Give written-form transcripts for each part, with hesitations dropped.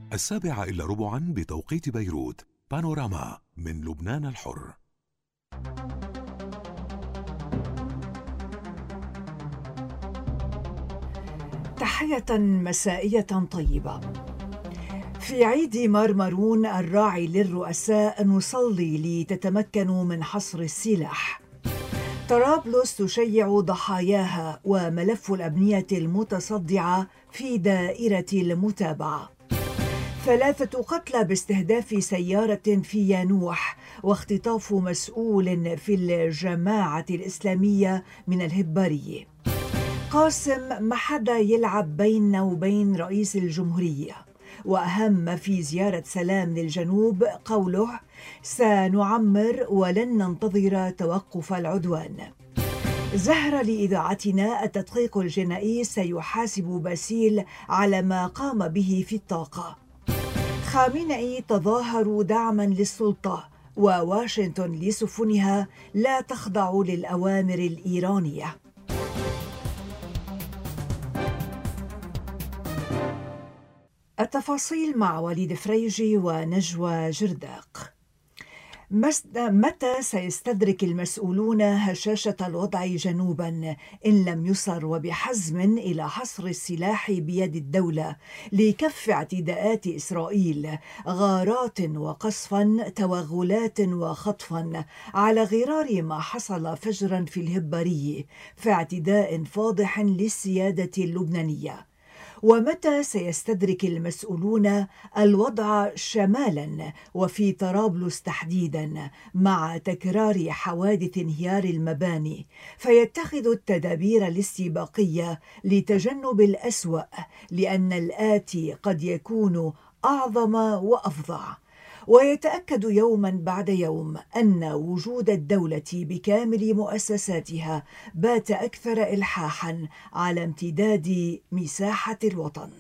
7:15 بتوقيت بيروت. بانوراما من لبنان الحر. تحية مسائية طيبة. في عيد مرمرون الراعي للرؤساء نصلي لتتمكنوا من حصر السلاح. طرابلس تشيع ضحاياها وملف الأبنية المتصدعة في دائرة المتابعة. 3 قتلى باستهداف سيارة في يانوح واختطاف مسؤول في الجماعة الإسلامية من الهبارية. قاسم ما حدا يلعب بيننا وبين رئيس الجمهورية، وأهم في زيارة سلام للجنوب قوله سنعمر ولن ننتظر توقف العدوان. زهرة لإذاعتنا التدقيق الجنائي سيحاسب باسيل على ما قام به في الطاقة. خامنئي تظاهر دعما للسلطة، وواشنطن لسفنها لا تخضع للأوامر الإيرانية. التفاصيل مع وليد فريجي ونجوى جرداق. متى سيستدرك المسؤولون هشاشة الوضع جنوبا إن لم يصر وبحزم إلى حصر السلاح بيد الدولة لكف اعتداءات إسرائيل، غارات وقصفا، توغلات وخطفا، على غرار ما حصل فجرا في الهبارية في اعتداء فاضح للسيادة اللبنانية؟ ومتى سيستدرك المسؤولون الوضع شمالا وفي طرابلس تحديدا مع تكرار حوادث انهيار المباني فيتخذوا التدابير الاستباقية لتجنب الأسوأ، لأن الآتي قد يكون أعظم وأفظع؟ ويتأكد يوما بعد يوم أن وجود الدولة بكامل مؤسساتها بات أكثر إلحاحا على امتداد مساحة الوطن.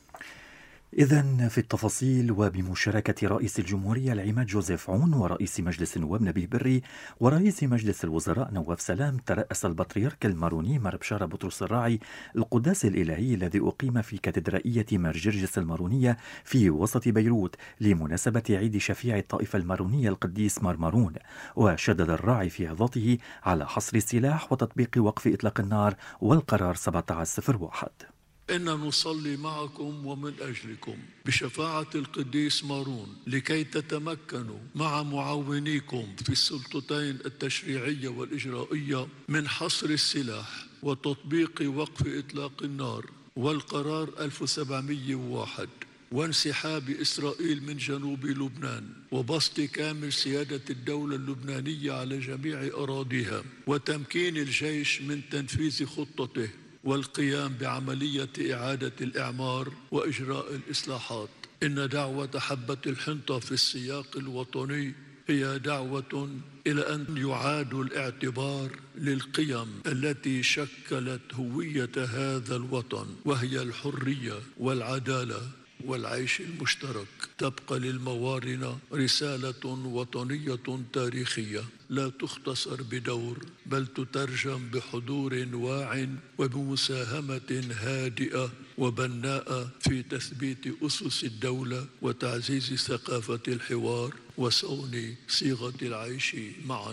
إذن في التفاصيل وبمشاركة رئيس الجمهورية العماد جوزيف عون ورئيس مجلس النواب نبيه بري ورئيس مجلس الوزراء نواف سلام، ترأس البطريرك الماروني مار بشارة بطرس الراعي القداس الإلهي الذي أقيم في كاتدرائية مار جرجس المارونية في وسط بيروت لمناسبة عيد شفيع الطائفة المارونية القديس مار مارون. وشدد الراعي في عظته على حصر السلاح وتطبيق وقف إطلاق النار والقرار 1701. إن نصلي معكم ومن أجلكم بشفاعة القديس مارون لكي تتمكنوا مع معاونيكم في السلطتين التشريعية والإجرائية من حصر السلاح وتطبيق وقف إطلاق النار والقرار 1701 وانسحاب إسرائيل من جنوب لبنان وبسط كامل سيادة الدولة اللبنانية على جميع أراضيها وتمكين الجيش من تنفيذ خطته والقيام بعملية إعادة الإعمار وإجراء الإصلاحات. إن دعوة حبة الحنطة في السياق الوطني هي دعوة إلى أن يعاد الاعتبار للقيم التي شكلت هوية هذا الوطن، وهي الحرية والعدالة والعيش المشترك. تبقى للموارنة رسالة وطنية تاريخية لا تختصر بدور، بل تترجم بحضور واع وبمساهمة هادئة وبناءة في تثبيت أسس الدولة وتعزيز ثقافة الحوار وصون صيغة العيش معا.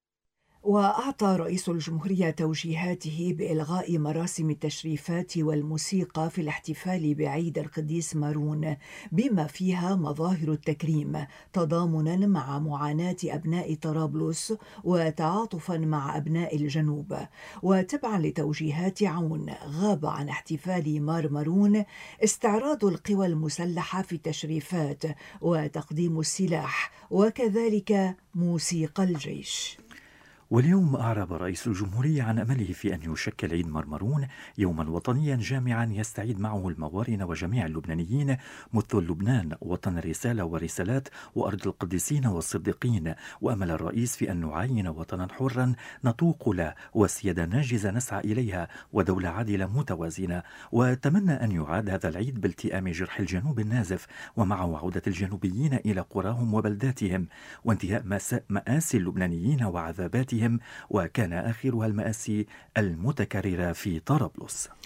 وأعطى رئيس الجمهورية توجيهاته بإلغاء مراسم التشريفات والموسيقى في الاحتفال بعيد القديس مارون بما فيها مظاهر التكريم، تضامنا مع معاناة أبناء طرابلس وتعاطفا مع أبناء الجنوب. وتبعا لتوجيهات عون، غاب عن احتفال مارون استعراض القوى المسلحة في التشريفات وتقديم السلاح وكذلك موسيقى الجيش. واليوم أعرب رئيس الجمهورية عن أمله في أن يشكل عيد مارون يوما وطنيا جامعا يستعيد معه الموارن وجميع اللبنانيين، مثل لبنان وطن الرسالة والرسالات وأرض القديسين والصديقين. وأمل الرئيس في أن نعاين وطنا حرا نطوق له وسيادة ناجزة نسعى إليها ودولة عادلة متوازنة. وتمنى أن يعاد هذا العيد بالتئام جرح الجنوب النازف ومعه عودة الجنوبيين إلى قراهم وبلداتهم وانتهاء مآسي اللبنانيين وعذاباتهم، وكان آخرها المآسي المتكررة في طرابلس.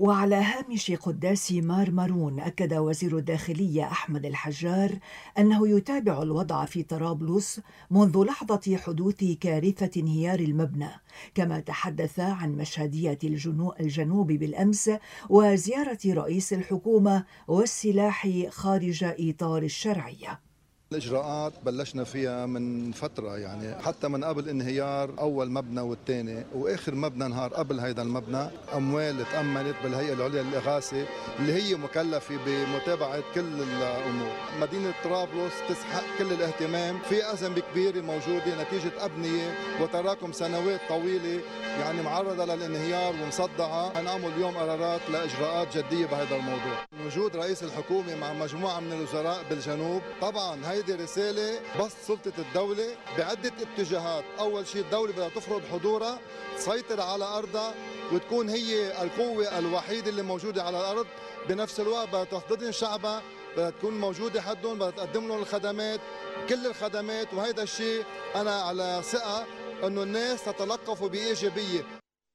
وعلى هامش قداس مارمرون أكد وزير الداخلية أحمد الحجار أنه يتابع الوضع في طرابلس منذ لحظة حدوث كارثة انهيار المبنى، كما تحدث عن مشهدية الجنوب بالأمس وزيارة رئيس الحكومة والسلاح خارج إطار الشرعية. الإجراءات بلشنا فيها من فترة، يعني حتى من قبل انهيار أول مبنى والثاني، وآخر مبنى انهار قبل هيدا المبنى أموال تأمنت بالهيئة العليا للإغاثة اللي هي مكلفة بمتابعة كل الأمور. مدينة طرابلس تستحق كل الاهتمام، في أزمة كبيرة موجودة نتيجة أبنية وتراكم سنوات طويلة يعني معرضة للانهيار ومصدعة. هنعمل اليوم قرارات لإجراءات جدية بهذا الموضوع. وجود رئيس الحكومة مع مجموعة من الوزراء بالجنوب، طبعا هيدي رسالة بسط سلطة الدولة بعدة اتجاهات. أول شيء الدولة بدها تفرض حضورها، تسيطر على أرضها وتكون هي القوة الوحيدة اللي موجودة على الأرض. بنفس الوقت بدها تحتضن شعبها، بدها تكون موجودة حدهم، بدها تقدم لهم الخدمات، كل الخدمات. وهذا الشيء أنا على ثقة أنه الناس تتلقفوا بإيجابية.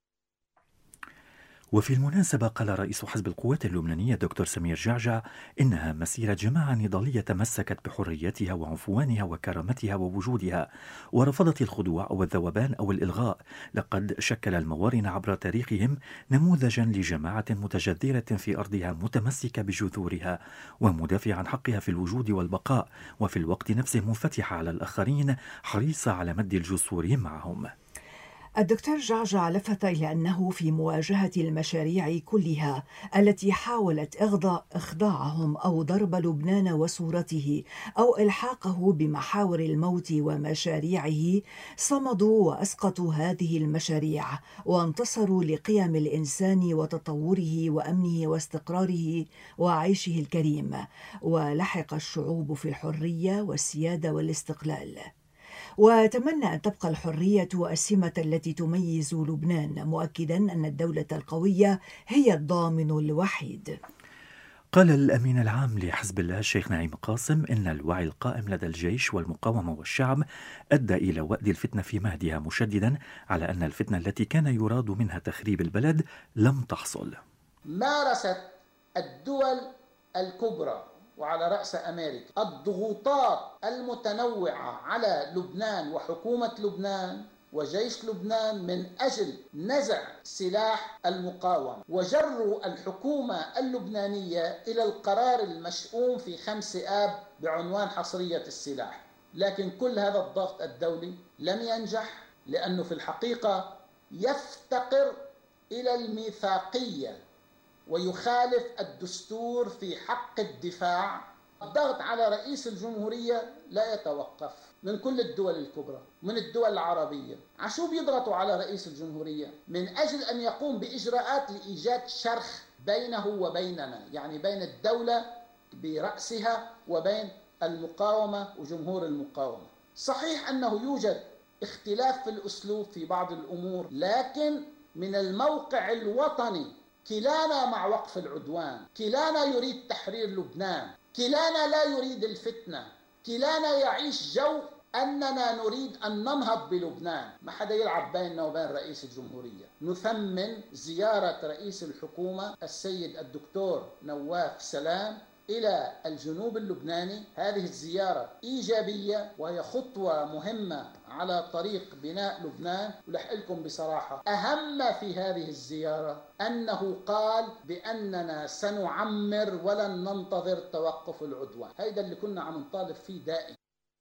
وفي المناسبة قال رئيس حزب القوات اللبنانية دكتور سمير جعجع إنها مسيرة جماعة نضالية تمسكت بحريتها وعنفوانها وكرامتها ووجودها، ورفضت الخضوع أو الذوبان أو الإلغاء. لقد شكل الموارن عبر تاريخهم نموذجا لجماعة متجذرة في أرضها متمسكة بجذورها ومدافعة عن حقها في الوجود والبقاء، وفي الوقت نفسه منفتحة على الآخرين حريصة على مد الجسور معهم. الدكتور جعجع لفت إلى أنه في مواجهة المشاريع كلها التي حاولت إخضاعهم أو ضرب لبنان وصورته أو إلحاقه بمحاور الموت ومشاريعه، صمدوا وأسقطوا هذه المشاريع وانتصروا لقيم الإنسان وتطوره وأمنه واستقراره وعيشه الكريم، ولحق الشعوب في الحرية والسيادة والاستقلال. وتمنى أن تبقى الحرية السمة التي تميز لبنان، مؤكدا أن الدولة القوية هي الضامن الوحيد. قال الأمين العام لحزب الله الشيخ نعيم قاسم إن الوعي القائم لدى الجيش والمقاومة والشعب أدى إلى وأد الفتنة في مهدها، مشددا على أن الفتنة التي كان يراد منها تخريب البلد لم تحصل. مارست الدول الكبرى وعلى رأس أمريكا الضغوطات المتنوعة على لبنان وحكومة لبنان وجيش لبنان من أجل نزع سلاح المقاومة، وجروا الحكومة اللبنانية إلى القرار المشؤوم في 5 آب بعنوان حصرية السلاح. لكن كل هذا الضغط الدولي لم ينجح، لأنه في الحقيقة يفتقر إلى الميثاقية ويخالف الدستور في حق الدفاع. الضغط على رئيس الجمهورية لا يتوقف من كل الدول الكبرى، من الدول العربية. عشو بيضغطوا على رئيس الجمهورية؟ من أجل أن يقوم بإجراءات لإيجاد شرخ بينه وبيننا، يعني بين الدولة برأسها وبين المقاومة وجمهور المقاومة. صحيح أنه يوجد اختلاف في الأسلوب في بعض الأمور، لكن من الموقع الوطني كلانا مع وقف العدوان، كلانا يريد تحرير لبنان، كلانا لا يريد الفتنة، كلانا يعيش جو أننا نريد أن ننهض بلبنان. ما حدا يلعب بيننا وبين رئيس الجمهورية. نثمن زيارة رئيس الحكومة السيد الدكتور نواف سلام إلى الجنوب اللبناني. هذه الزيارة إيجابية وهي خطوة مهمة على طريق بناء لبنان. ولح لكم بصراحة، أهم في هذه الزيارة أنه قال بأننا سنعمر ولن ننتظر توقف العدوان. هيدا اللي كنا عم نطالب فيه دائما.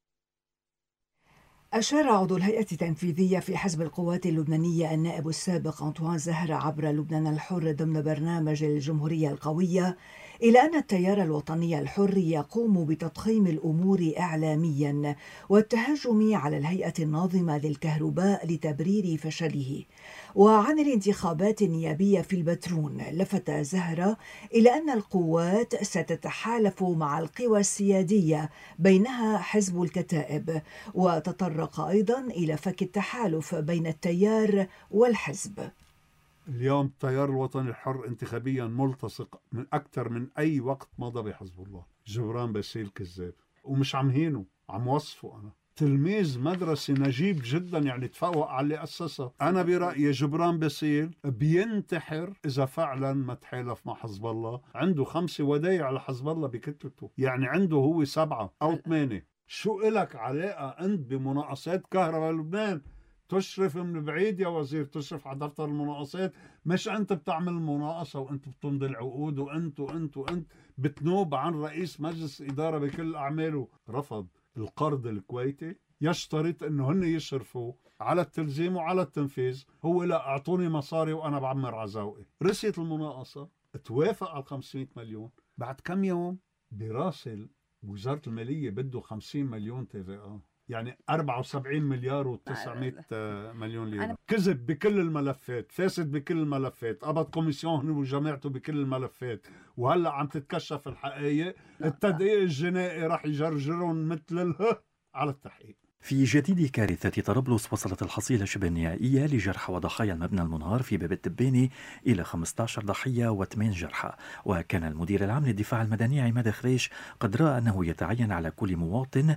أشار عضو الهيئة التنفيذية في حزب القوات اللبنانية النائب السابق أنطوان زهرة عبر لبنان الحر ضمن برنامج الجمهورية القوية إلى أن التيار الوطني الحر يقوم بتضخيم الأمور إعلاميا والتهجم على الهيئة الناظمة للكهرباء لتبرير فشله. وعن الانتخابات النيابية في البترون، لفت زهرة إلى أن القوات ستتحالف مع القوى السيادية بينها حزب الكتائب، وتطرق أيضا إلى فك التحالف بين التيار والحزب. اليوم التيار الوطني الحر انتخابيا ملتصق من أكثر من أي وقت مضى بحزب الله. جبران باسيل كذاب، ومش عم هينه، عم وصفه. أنا تلميذ مدرسة نجيب جدا، يعني تفوق على اللي أسسها. أنا برأيي جبران باسيل بينتحر إذا فعلا ما تحالف مع حزب الله. عنده 5 ودايع على حزب الله بكتلته، يعني عنده هو 7 أو 8. شو إلك علاقة أنت بمناقصات كهرباء لبنان؟ تشرف من بعيد يا وزير، تشرف على دفتر المناقصات، مش أنت بتعمل مناقصة وأنت بتمضي العقود وأنت بتنوب عن رئيس مجلس إدارة بكل أعماله. رفض القرض الكويتي، يشترط أنه هن يشرفوا على التلزيم وعلى التنفيذ. هو لا، أعطوني مصاري وأنا بعمر عزاوقي. رسيت المناقصة، توافق على 500 مليون. بعد كم يوم براسل وزارة المالية بده 50 مليون TVA، يعني 74 مليار و900 مليون ليرة. كذب بكل الملفات، فاسد بكل الملفات، قبض كوميسيون وجماعته بكل الملفات، وهلأ عم تتكشف الحقائق. التدقيق الجنائي راح يجرجرهم مثل على التحقيق. في جديد كارثة طرابلس، وصلت الحصيلة شبه النهائية لجرحى وضحايا المبنى المنهار في باب التباني إلى 15 ضحية و8 جرحى. وكان المدير العام للدفاع المدني عماد خريش قد رأى أنه يتعين على كل مواطن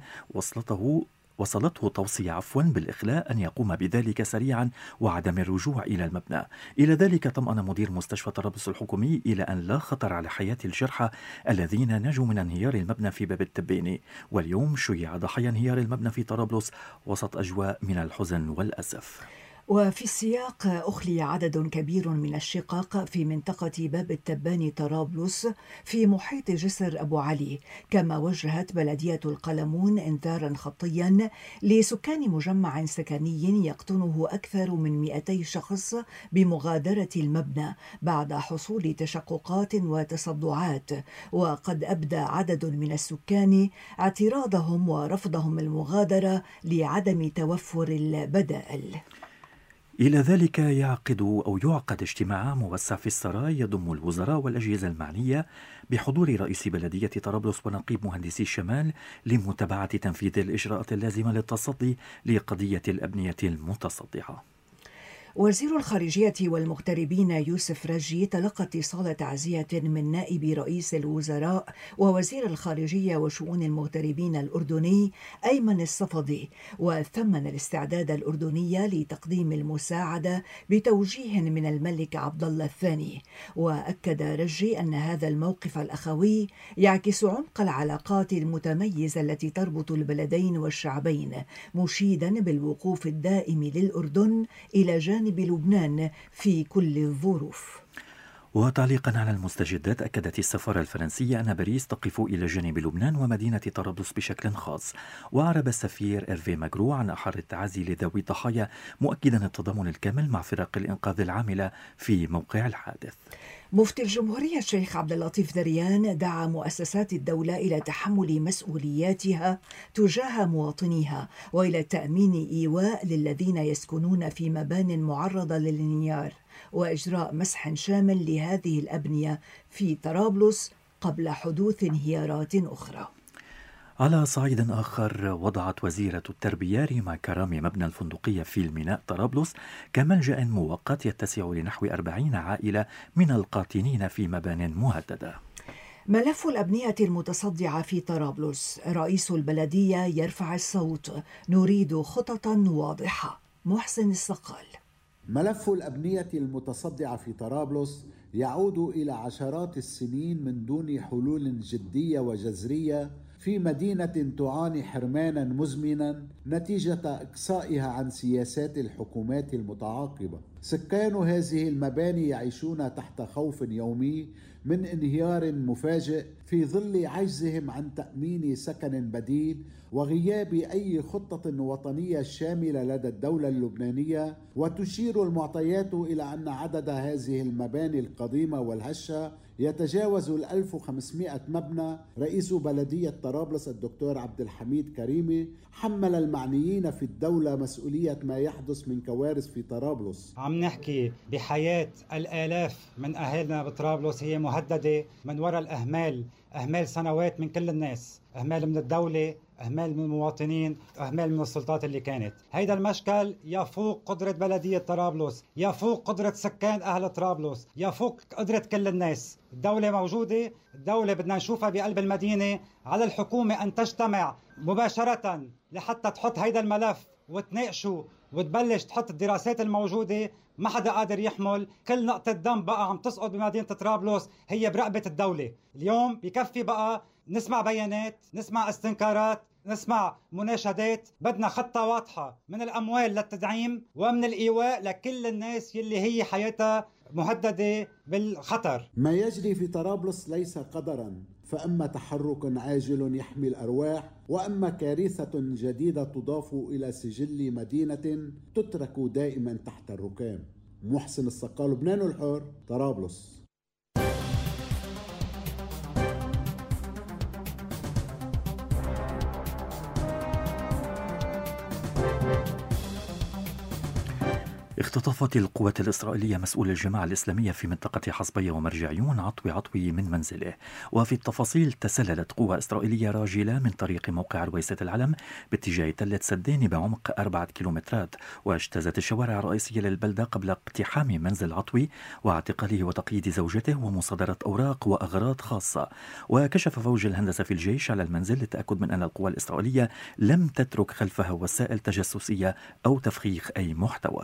وصلته توصية بالإخلاء أن يقوم بذلك سريعا وعدم الرجوع إلى المبنى. إلى ذلك طمأن مدير مستشفى طرابلس الحكومي إلى أن لا خطر على حياة الجرحى الذين نجوا من انهيار المبنى في باب التباني. واليوم شيع ضحايا انهيار المبنى في طرابلس وسط أجواء من الحزن والأسف. وفي السياق أخلي عدد كبير من الشقق في منطقة باب التباني طرابلس في محيط جسر أبو علي، كما وجهت بلدية القلمون إنذارا خطيا لسكان مجمع سكني يقطنه أكثر من 200 شخص بمغادرة المبنى بعد حصول تشققات وتصدعات. وقد أبدى عدد من السكان اعتراضهم ورفضهم المغادرة لعدم توفر البدائل. إلى ذلك يعقد اجتماع موسع في السراي يضم الوزراء والأجهزة المعنية بحضور رئيس بلدية طرابلس ونقيب مهندسي الشمال لمتابعة تنفيذ الإجراءات اللازمة للتصدي لقضية الأبنية المتصدعة. وزير الخارجية والمغتربين يوسف رجي تلقى اتصال تعزية من نائب رئيس الوزراء ووزير الخارجية وشؤون المغتربين الأردني أيمن الصفدي، وثمن الاستعداد الأردني لتقديم المساعدة بتوجيه من الملك عبد الله الثاني. وأكد رجي أن هذا الموقف الأخوي يعكس عمق العلاقات المتميزة التي تربط البلدين والشعبين، مشيدا بالوقوف الدائم للأردن إلى جانب لبنان في كل الظروف. وتعليقا على المستجدات، أكدت السفارة الفرنسية أن باريس تقف إلى جانب لبنان ومدينة طرابلس بشكل خاص. وأعرب السفير إيرفي ماغرو عن أحر التعازي لذوي الضحايا، مؤكدا التضامن الكامل مع فرق الإنقاذ العاملة في موقع الحادث. مفتي الجمهورية الشيخ عبد اللطيف ذريان دعا مؤسسات الدولة إلى تحمل مسؤولياتها تجاه مواطنيها وإلى تأمين إيواء للذين يسكنون في مبان معرضة للانهيار، وإجراء مسح شامل لهذه الأبنية في طرابلس قبل حدوث انهيارات أخرى. على صعيد آخر، وضعت وزيرة التربية ريما كرامي مبنى الفندقية في الميناء طرابلس كملجأ مؤقت يتسع لنحو 40 عائلة من القاطنين في مبان مهددة. ملف الأبنية المتصدعة في طرابلس، رئيس البلدية يرفع الصوت: نريد خططا واضحة. محسن الصقال. ملف الأبنية المتصدعة في طرابلس يعود إلى عشرات السنين من دون حلول جدية وجذرية في مدينة تعاني حرمانا مزمنا نتيجة إقصائها عن سياسات الحكومات المتعاقبة. سكان هذه المباني يعيشون تحت خوف يومي من انهيار مفاجئ في ظل عجزهم عن تأمين سكن بديل وغياب أي خطة وطنية شاملة لدى الدولة اللبنانية. وتشير المعطيات إلى أن عدد هذه المباني القديمة والهشة يتجاوز 1500 مبنى. رئيس بلدية طرابلس الدكتور عبد الحميد كريمي حمل المعنيين في الدولة مسؤولية ما يحدث من كوارث في طرابلس. عم نحكي بحياة الآلاف من أهلنا بطرابلس هي مهددة من وراء الأهمال، أهمال سنوات من كل الناس، أهمال من الدولة، أهمال من المواطنين، أهمال من السلطات اللي كانت. هيدا المشكل يفوق قدرة بلدية طرابلس، يفوق قدرة سكان أهل طرابلس، يفوق قدرة كل الناس. الدولة موجودة، الدولة بدنا نشوفها بقلب المدينة. على الحكومة أن تجتمع مباشرة لحتى تحط هيدا الملف وتناقشه وتبلش تحط الدراسات الموجودة. ما حدا قادر يحمل. كل نقطة دم بقى عم تسقط بمدينة طرابلس هي برقبة الدولة. اليوم بكفي بقى نسمع بيانات، نسمع استنكارات، نسمع مناشدات. بدنا خطة واضحة من الأموال للتدعيم ومن الإيواء لكل الناس يلي هي حياتها مهددة بالخطر. ما يجري في طرابلس ليس قدرا، فأما تحرك عاجل يحمي الأرواح، وأما كارثة جديدة تضاف إلى سجل مدينة تترك دائما تحت الركام. محسن الصقال، لبنان الحر، طرابلس. اختطفت القوات الإسرائيلية مسؤول الجماعة الإسلامية في منطقة حصبية ومرجعيون عطوي من منزله. وفي التفاصيل، تسللت قوة إسرائيلية راجلة من طريق موقع رويسة العلم باتجاه تلة سدين بعمق 4 كيلومترات، واجتازت الشوارع الرئيسية للبلدة قبل اقتحام منزل عطوي واعتقاله وتقييد زوجته ومصادرة أوراق وأغراض خاصة. وكشف فوج الهندسة في الجيش على المنزل للتأكد من أن القوى الإسرائيلية لم تترك خلفها وسائل تجسسية أو تفخيخ أي محتوى.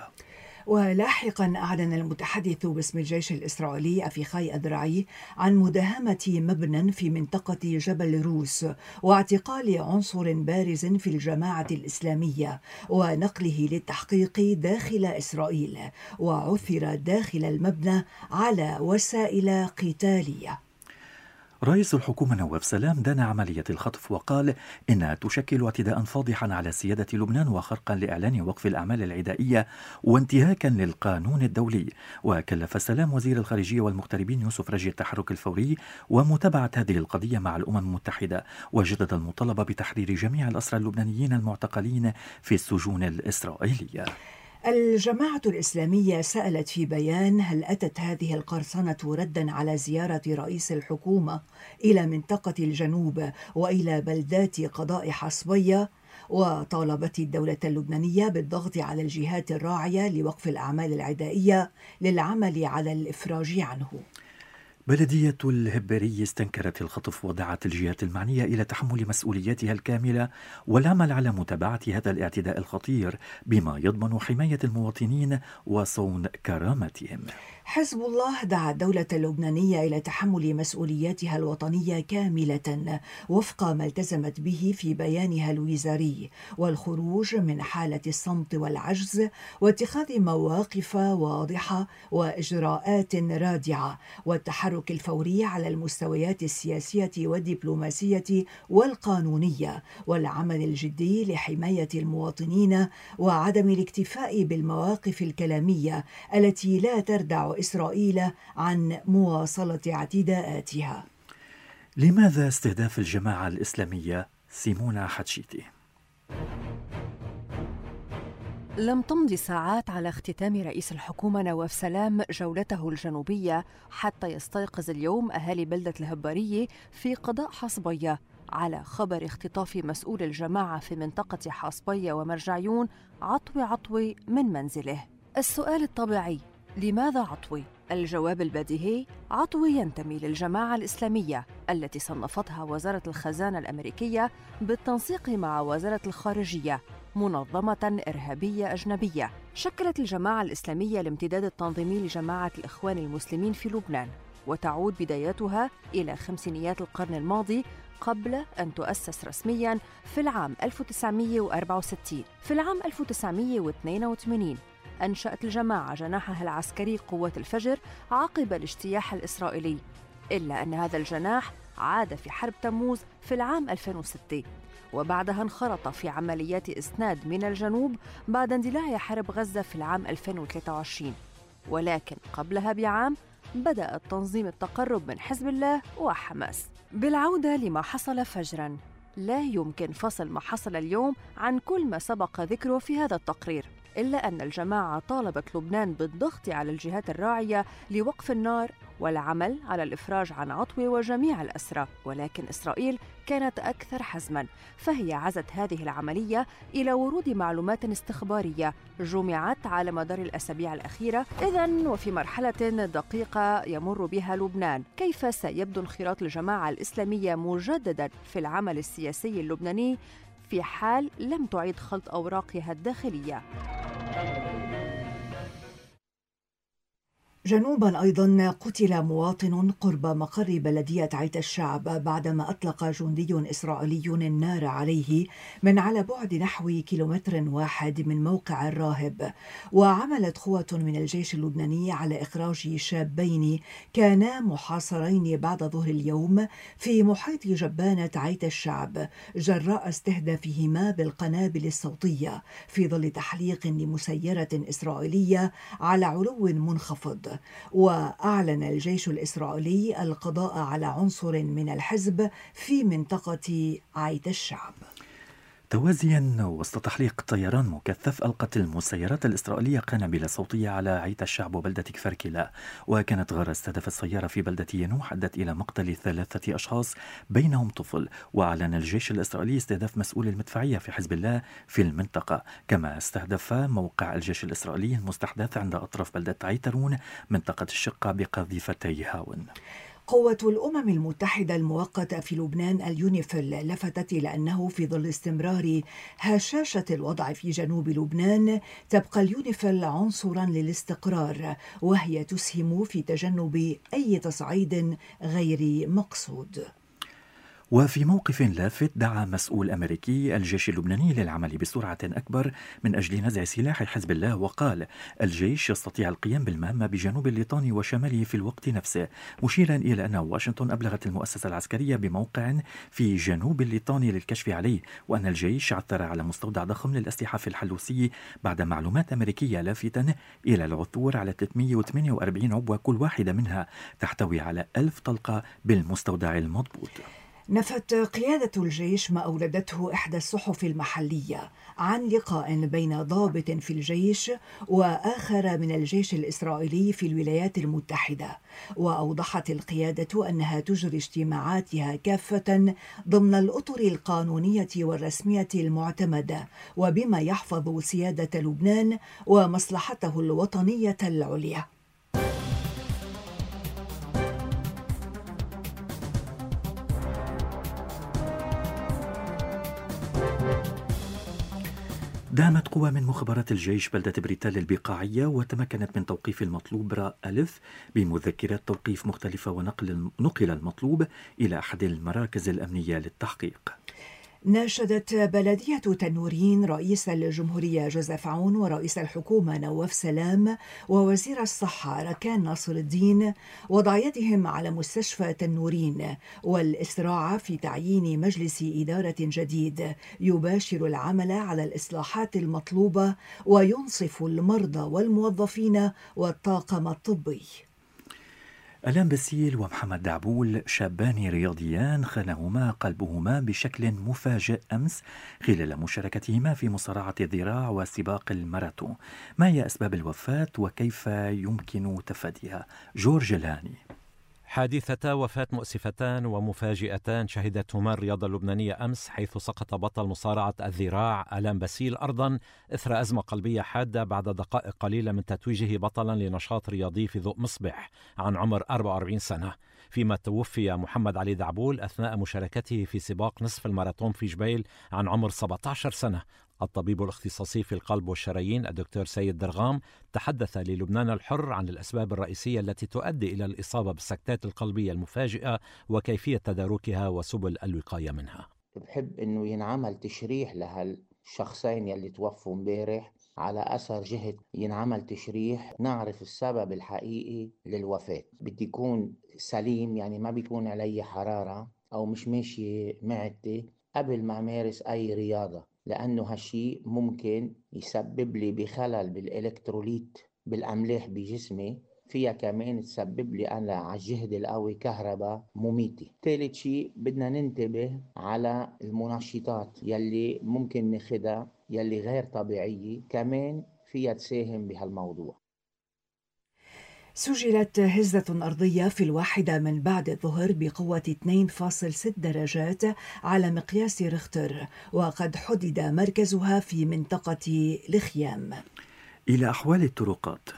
ولاحقا أعلن المتحدث باسم الجيش الإسرائيلي أفيخاي أدرعي عن مداهمة مبنى في منطقة جبل روس واعتقال عنصر بارز في الجماعة الإسلامية ونقله للتحقيق داخل إسرائيل، وعثر داخل المبنى على وسائل قتالية. رئيس الحكومة نواف سلام دان عملية الخطف وقال إنها تشكل اعتداء فاضحا على سيادة لبنان وخرقا لإعلان وقف الأعمال العدائية وانتهاكا للقانون الدولي. وكلف سلام وزير الخارجية والمغتربين يوسف رجي التحرك الفوري ومتابعة هذه القضية مع الأمم المتحدة، وجدد المطالبة بتحرير جميع الأسرى اللبنانيين المعتقلين في السجون الإسرائيلية. الجماعة الإسلامية سألت في بيان: هل أتت هذه القرصنة ردا على زيارة رئيس الحكومة إلى منطقة الجنوب وإلى بلدات قضاء حصبية؟ وطالبت الدولة اللبنانية بالضغط على الجهات الراعية لوقف الأعمال العدائية للعمل على الإفراج عنه. بلدية الهباري استنكرت الخطف ودعت الجهات المعنية إلى تحمل مسؤولياتها الكاملة والعمل على متابعة هذا الاعتداء الخطير بما يضمن حماية المواطنين وصون كرامتهم. حزب الله دعا الدولة اللبنانية إلى تحمل مسؤولياتها الوطنية كاملة وفق ما التزمت به في بيانها الوزاري، والخروج من حالة الصمت والعجز، واتخاذ مواقف واضحة وإجراءات رادعة، والتحرك الفوري على المستويات السياسية والدبلوماسية والقانونية، والعمل الجدي لحماية المواطنين وعدم الاكتفاء بالمواقف الكلامية التي لا تردع إسرائيل عن مواصلة اعتداءاتها. لماذا استهداف الجماعة الإسلامية؟ سيمونا حتشيتي. لم تمض ساعات على اختتام رئيس الحكومة نواف سلام جولته الجنوبية حتى يستيقظ اليوم أهالي بلدة الهبارية في قضاء حصبية على خبر اختطاف مسؤول الجماعة في منطقة حصبية ومرجعيون عطوي من منزله. السؤال الطبيعي: لماذا عطوي؟ الجواب البديهي: عطوي ينتمي للجماعة الإسلامية التي صنفتها وزارة الخزانة الأمريكية بالتنسيق مع وزارة الخارجية منظمة إرهابية أجنبية. شكلت الجماعة الإسلامية الامتداد التنظيمي لجماعة الإخوان المسلمين في لبنان، وتعود بداياتها إلى خمسينيات القرن الماضي قبل أن تؤسس رسمياً في العام 1964. في العام 1982 أنشأت الجماعة جناحها العسكري قوات الفجر عقب الاجتياح الإسرائيلي، إلا أن هذا الجناح عاد في حرب تموز في العام 2006، وبعدها انخرط في عمليات إسناد من الجنوب بعد اندلاع حرب غزة في العام 2023. ولكن قبلها بعام بدأ تنظيم التقرب من حزب الله وحماس. بالعودة لما حصل فجراً، لا يمكن فصل ما حصل اليوم عن كل ما سبق ذكره في هذا التقرير، إلا أن الجماعة طالبت لبنان بالضغط على الجهات الراعية لوقف النار والعمل على الإفراج عن عطوي وجميع الأسرى، ولكن إسرائيل كانت أكثر حزماً، فهي عزت هذه العملية إلى ورود معلومات استخبارية جمعت على مدار الأسابيع الأخيرة. إذن وفي مرحلة دقيقة يمر بها لبنان، كيف سيبدو انخراط الجماعة الإسلامية مجدداً في العمل السياسي اللبناني في حال لم تعيد خلط أوراقها الداخلية. جنوبا أيضا قتل مواطن قرب مقر بلدية عيت الشعب بعدما أطلق جندي إسرائيلي النار عليه من على بعد نحو 1 كيلومتر من موقع الراهب. وعملت قوة من الجيش اللبناني على إخراج شابين كانا محاصرين بعد ظهر اليوم في محيط جبانة عيت الشعب جراء استهدافهما بالقنابل الصوتية في ظل تحليق لمسيرة إسرائيلية على علو منخفض. وأعلن الجيش الإسرائيلي القضاء على عنصر من الحزب في منطقة عيت الشعب. توازيا وسط تحليق طيران مكثف، ألقت المسيرات الإسرائيلية قنابل صوتية على عيت الشعب وبلدة كفر كلا. وكانت غارة استهدفت سيارة في بلدة ينوح أدت إلى مقتل 3 أشخاص بينهم طفل. وأعلن الجيش الإسرائيلي استهداف مسؤول المدفعية في حزب الله في المنطقة، كما استهدف موقع الجيش الإسرائيلي المستحدث عند أطراف بلدة عيترون منطقة الشقة بقذيفتي هاون. قوة الأمم المتحدة المؤقتة في لبنان اليونيفيل لفتت إلى أنه في ظل استمرار هشاشة الوضع في جنوب لبنان تبقى اليونيفيل عنصرا للاستقرار، وهي تسهم في تجنب أي تصعيد غير مقصود. وفي موقف لافت، دعا مسؤول أمريكي الجيش اللبناني للعمل بسرعة أكبر من أجل نزع سلاح حزب الله، وقال الجيش يستطيع القيام بالمهمة بجنوب الليطاني وشماله في الوقت نفسه، مشيرا إلى أن واشنطن أبلغت المؤسسة العسكرية بموقع في جنوب الليطاني للكشف عليه، وأن الجيش عثر على مستودع ضخم للأسلحة في الحلوسي بعد معلومات أمريكية، لافتا إلى العثور على 348 عبوة كل واحدة منها تحتوي على 1000 طلقة بالمستودع المضبوط. نفت قيادة الجيش ما أوردته إحدى الصحف المحلية عن لقاء بين ضابط في الجيش وآخر من الجيش الإسرائيلي في الولايات المتحدة. وأوضحت القيادة أنها تجري اجتماعاتها كافة ضمن الأطر القانونية والرسمية المعتمدة، وبما يحفظ سيادة لبنان ومصلحته الوطنية العليا. دامت قوى من مخابرات الجيش بلدة بريتال البقاعية وتمكنت من توقيف المطلوب براء ألف بمذكرات توقيف مختلفة، ونقل المطلوب إلى أحد المراكز الأمنية للتحقيق. ناشدت بلدية تنورين رئيس الجمهورية جوزيف عون ورئيس الحكومة نواف سلام ووزير الصحة ركان ناصر الدين وضع يدهم على مستشفى تنورين والإسراع في تعيين مجلس إدارة جديد يباشر العمل على الإصلاحات المطلوبة وينصف المرضى والموظفين والطاقم الطبي. ألان بسيل ومحمد دعبول، شابان رياضيان خانهما قلبهما بشكل مفاجئ أمس خلال مشاركتهما في مصارعة الذراع وسباق الماراثون. ما هي أسباب الوفاة وكيف يمكن تفاديها؟ جورج الهاني. حادثتا وفاة مؤسفتان ومفاجئتان شهدتهما الرياضة اللبنانية أمس، حيث سقط بطل مصارعة الذراع ألان بسيل أرضا إثر أزمة قلبية حادة بعد دقائق قليلة من تتويجه بطلا لنشاط رياضي في ضوء مصبح عن عمر 44 سنة. فيما توفي محمد علي دعبول أثناء مشاركته في سباق نصف الماراثون في جبيل عن عمر 17 سنة. الطبيب الاختصاصي في القلب والشرايين الدكتور سيد درغام تحدث للبنان الحر عن الأسباب الرئيسية التي تؤدي إلى الإصابة بالسكتات القلبية المفاجئة وكيفية تداركها وسبل الوقاية منها. بحب أنه ينعمل تشريح لهالشخصين يلي توفوا امبارح، على أثر جهد ينعمل تشريح نعرف السبب الحقيقي للوفاة. بدي يكون سليم، يعني ما بيكون علي حرارة أو مش ماشي معدتي قبل ما أمارس أي رياضة، لأنه هالشي ممكن يسبب لي بخلل بالإلكتروليت بالأملاح بجسمي، فيها كمان تسبب لي أنا على الجهد القوي كهرباء مميتة. ثالث شيء بدنا ننتبه على المنشطات يلي ممكن ناخدها يلي غير طبيعية، كمان فيها تساهم بهالموضوع. سجلت هزة أرضية في 1 من بعد الظهر بقوة 2.6 درجات على مقياس ريختر، وقد حدد مركزها في منطقة الخيام. إلى أحوال الطرقات.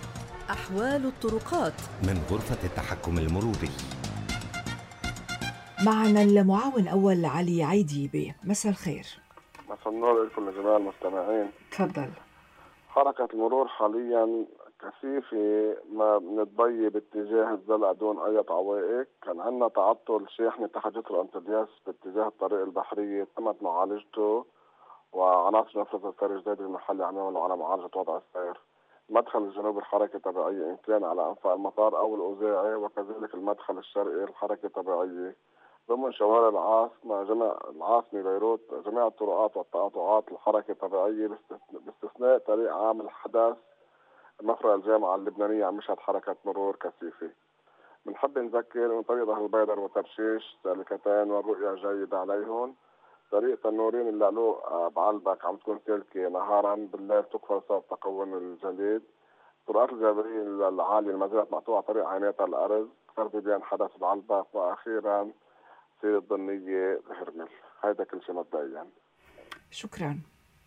أحوال الطرقات من غرفة التحكم المروري. معنا المعاون أول علي عيديبي. مساء الخير. مساء النور لكم جميع المستمعين. تفضل. حركة المرور حاليا كثيفة، ما بنتبي باتجاه الزلقة دون أي عوائق. كان عندنا تعطل شاحنة تحت جسر أنطلياس باتجاه الطريق البحرية، تمت معالجته وعناصر نفذ السير الجديد المحلي عم يعملوا على معالجة وضع السير. المدخل الجنوبي الحركة طبيعية إن كان على أنفاق المطار أو الأوزاعي، وكذلك المدخل الشرقي الحركة طبيعية ضمن شوارع العاصمة بيروت. جميع الطرقات والتقاطعات الحركة طبيعية باستثناء طريق عام الحدث مفرق الجامعة اللبنانية عم يشهد حركة مرور كثيفة. بنحب نذكر أن طريق ظهر البيضر وترشيش سالكتين والرؤية جيدة عليهم. طريق تنورين اللقلوق بعلبك عم تكون سالكة نهارا، بالليل تقفل بسبب تكون الجليد. طرقات الجبرية العالية ما زالت مقطوعة، طريق عينات الأرز فرد بين حدث بعلبك، وأخيرا سير الضنية بهرمل. هيدا كل شيء مبدئيا. شكرا.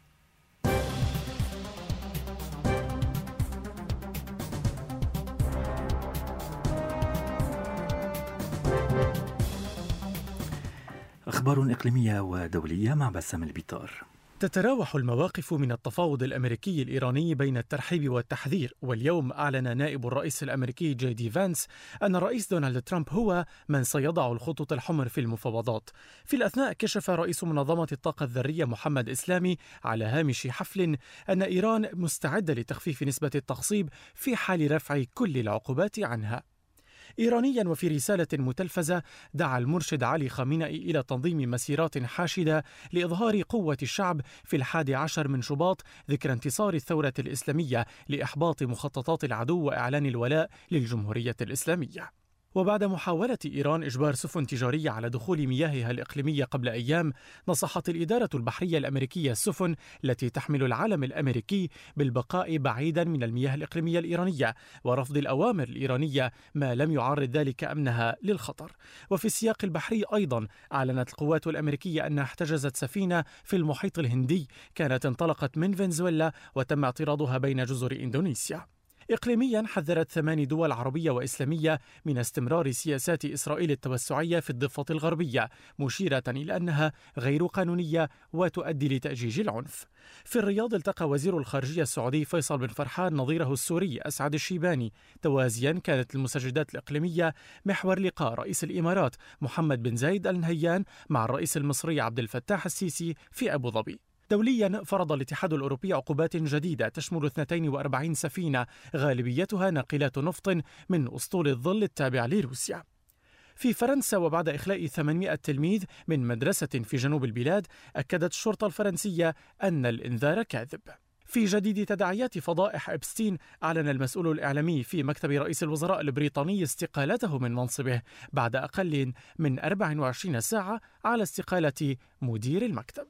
أخبار إقليمية ودولية مع بسام البيطار. تتراوح المواقف من التفاوض الأمريكي الإيراني بين الترحيب والتحذير، واليوم أعلن نائب الرئيس الأمريكي جي دي فانس أن الرئيس دونالد ترامب هو من سيضع الخطوط الحمر في المفاوضات. في الأثناء كشف رئيس منظمة الطاقة الذرية محمد إسلامي على هامش حفل أن إيران مستعدة لتخفيف نسبة التخصيب في حال رفع كل العقوبات عنها. إيرانيا وفي رسالة متلفزة دعا المرشد علي خامنئي إلى تنظيم مسيرات حاشدة لإظهار قوة الشعب في 11 من شباط ذكرى انتصار الثورة الإسلامية لإحباط مخططات العدو وإعلان الولاء للجمهورية الإسلامية. وبعد محاولة إيران إجبار سفن تجارية على دخول مياهها الإقليمية قبل أيام، نصحت الإدارة البحرية الأمريكية السفن التي تحمل العلم الأمريكي بالبقاء بعيدا من المياه الإقليمية الإيرانية ورفض الأوامر الإيرانية ما لم يعرض ذلك أمنها للخطر. وفي السياق البحري أيضا أعلنت القوات الأمريكية أنها احتجزت سفينة في المحيط الهندي كانت انطلقت من فنزويلا وتم اعتراضها بين جزر إندونيسيا. إقليميا حذرت 8 دول عربية وإسلامية من استمرار سياسات إسرائيل التوسعية في الضفة الغربية، مشيرة إلى أنها غير قانونية وتؤدي لتأجيج العنف. في الرياض التقى وزير الخارجية السعودي فيصل بن فرحان نظيره السوري أسعد الشيباني. توازيا كانت المسجدات الإقليمية محور لقاء رئيس الإمارات محمد بن زايد آل نهيان مع الرئيس المصري عبد الفتاح السيسي في أبو ظبي. دوليا فرض الاتحاد الأوروبي عقوبات جديدة تشمل 42 سفينة غالبيتها ناقلات نفط من أسطول الظل التابع لروسيا. في فرنسا وبعد إخلاء 800 تلميذ من مدرسة في جنوب البلاد، أكدت الشرطة الفرنسية أن الإنذار كاذب. في جديد تداعيات فضائح إبستين، أعلن المسؤول الإعلامي في مكتب رئيس الوزراء البريطاني استقالته من منصبه بعد أقل من 24 ساعة على استقالة مدير المكتب.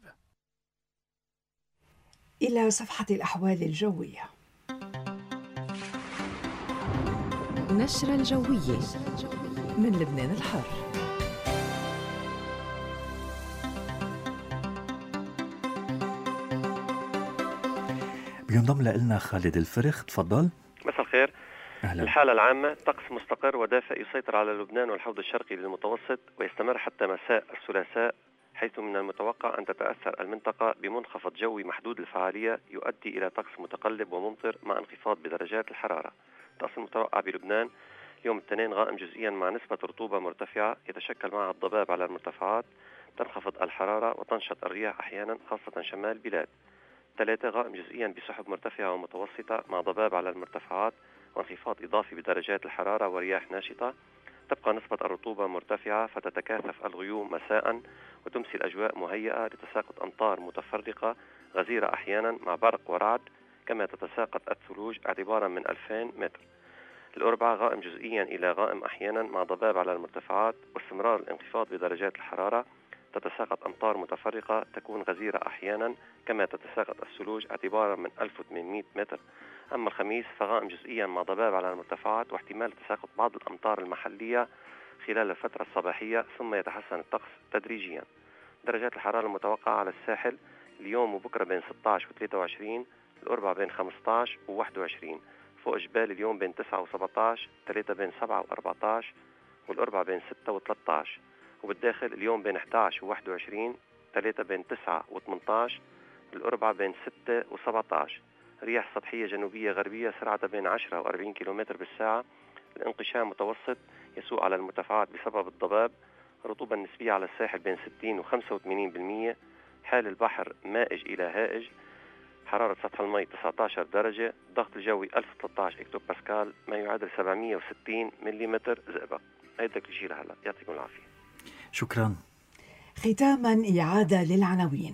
إلى صفحة الأحوال الجوية. نشرة الجوية من لبنان الحر. بينضم لنا خالد الفرخ. تفضل. مساء الخير. أهلا. الحالة العامة طقس مستقر ودافئ يسيطر على لبنان والحوض الشرقي للمتوسط ويستمر حتى مساء الثلاثاء، حيث من المتوقع أن تتأثر المنطقة بمنخفض جوي محدود الفعالية يؤدي إلى طقس متقلب وممطر مع انخفاض بدرجات الحرارة. الطقس المتوقع بلبنان يوم الاثنين غائم جزئيا مع نسبة رطوبة مرتفعة يتشكل معها الضباب على المرتفعات، تنخفض الحرارة وتنشط الرياح أحيانا خاصة شمال البلاد. 3 غائم جزئيا بسحب مرتفعة ومتوسطة مع ضباب على المرتفعات وانخفاض إضافي بدرجات الحرارة ورياح ناشطة. تبقى نسبة الرطوبة مرتفعة فتتكاثف الغيوم مساء وتمسي الأجواء مهيئة لتساقط أمطار متفرقة غزيرة أحيانا مع برق ورعد، كما تتساقط الثلوج اعتبارا من 2000 متر. الأربعاء غائم جزئيا إلى غائم أحيانا مع ضباب على المرتفعات واستمرار الانخفاض بدرجات الحرارة. تتساقط أمطار متفرقة تكون غزيرة أحيانا، كما تتساقط الثلوج اعتبارا من 1800 متر. أما الخميس فغائم جزئيا مع ضباب على المرتفعات واحتمال تساقط بعض الأمطار المحلية خلال الفترة الصباحية، ثم يتحسن الطقس تدريجيا. درجات الحرارة المتوقعة على الساحل اليوم وبكرة بين 16 و23، الأربعاء بين 15 و21، فوق جبال اليوم بين 9 و17، 3 بين 7 و14، والأربعاء بين 6 و13. وبالداخل اليوم بين 11 و 21، 3 بين 9 و 18، الأربعة بين 6 و 17. رياح سطحية جنوبية غربية سرعتها بين 10 و 40 كيلومتر بالساعة. الانقشام متوسط يسوء على المرتفعات بسبب الضباب. الرطوبة النسبية على الساحل بين 60 و 85%. حال البحر مائج إلى هائج. حرارة سطح الماء 19 درجة. ضغط الجوي 1013 هكتو باسكال، ما يعادل 760 ملم زئبق. هيدا كل شيء لهلا، يعطيكم العافية. شكرا. ختاما إعادة للعناوين.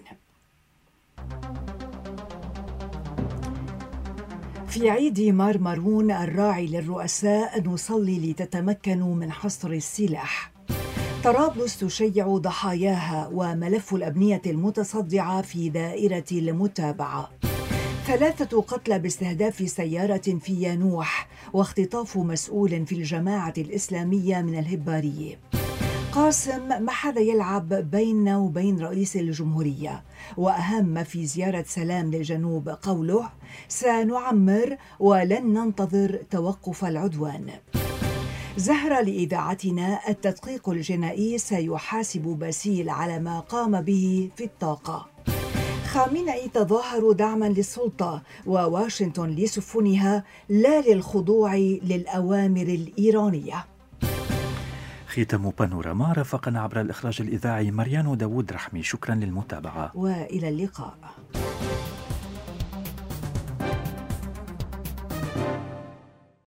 في عيد مارمرون الراعي للرؤساء نصلي لتتمكنوا من حصر السلاح. طرابلس تشيع ضحاياها وملف الأبنية المتصدعة في دائرة المتابعة. 3 قتلى باستهداف سيارة في يانوح واختطاف مسؤول في الجماعة الإسلامية من الهبارية. قاسم ما حدا يلعب بيننا وبين رئيس الجمهورية، وأهم ما في زيارة سلام للجنوب قوله سنعمر ولن ننتظر توقف العدوان. زهرة لإذاعتنا: التدقيق الجنائي سيحاسب باسيل على ما قام به في الطاقة. خامنئي تظاهر دعما للسلطة وواشنطن لسفنها لا للخضوع للأوامر الإيرانية. ختام بانوراما رافقنا عبر الإخراج الإذاعي مريان داوود رحمي. شكرا للمتابعة وإلى اللقاء.